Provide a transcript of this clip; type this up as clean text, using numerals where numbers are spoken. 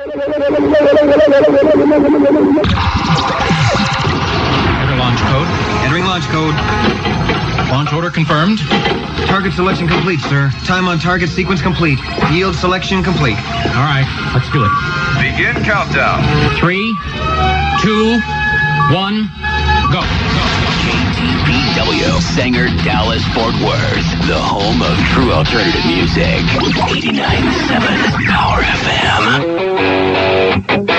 Enter launch code. Entering launch code. Launch order confirmed. Target selection complete, sir. Time on target sequence complete. Yield selection complete. All right, let's do it. Begin countdown. 3, 2, 1, go. KTPW, Sanger, Dallas, Fort Worth, the home of true alternative music. 89.7 Power FM.